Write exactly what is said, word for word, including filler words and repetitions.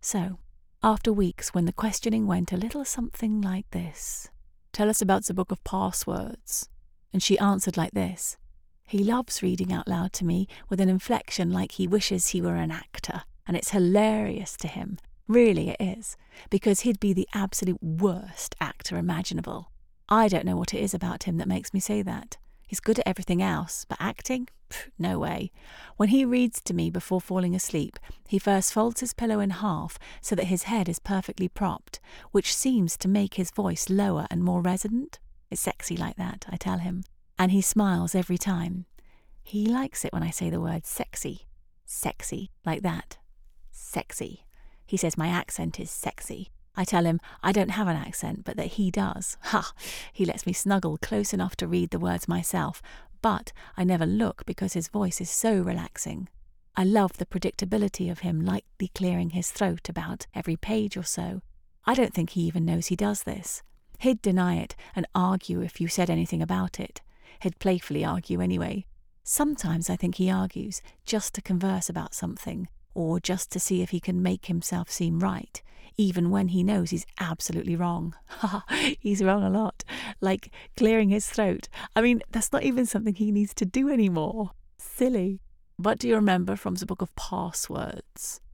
So, after weeks when the questioning went a little something like this: "Tell us about the book of passwords." And she answered like this: "He loves reading out loud to me with an inflection like he wishes he were an actor, and it's hilarious to him. Really it is, because he'd be the absolute worst actor imaginable. I don't know what it is about him that makes me say that. He's good at everything else, but acting? Pff, no way. When he reads to me before falling asleep, he first folds his pillow in half so that his head is perfectly propped, which seems to make his voice lower and more resonant. It's sexy like that, I tell him. And he smiles every time. He likes it when I say the word sexy. Sexy, like that. Sexy. He says my accent is sexy. I tell him I don't have an accent, but that he does. Ha! He lets me snuggle close enough to read the words myself, but I never look because his voice is so relaxing. I love the predictability of him lightly clearing his throat about every page or so. I don't think he even knows he does this. He'd deny it and argue if you said anything about it. He'd playfully argue anyway. Sometimes I think he argues just to converse about something, or just to see if he can make himself seem right, even when he knows he's absolutely wrong. Ha! He's wrong a lot. Like clearing his throat. I mean, that's not even something he needs to do anymore. Silly. What do you remember from the book of passwords?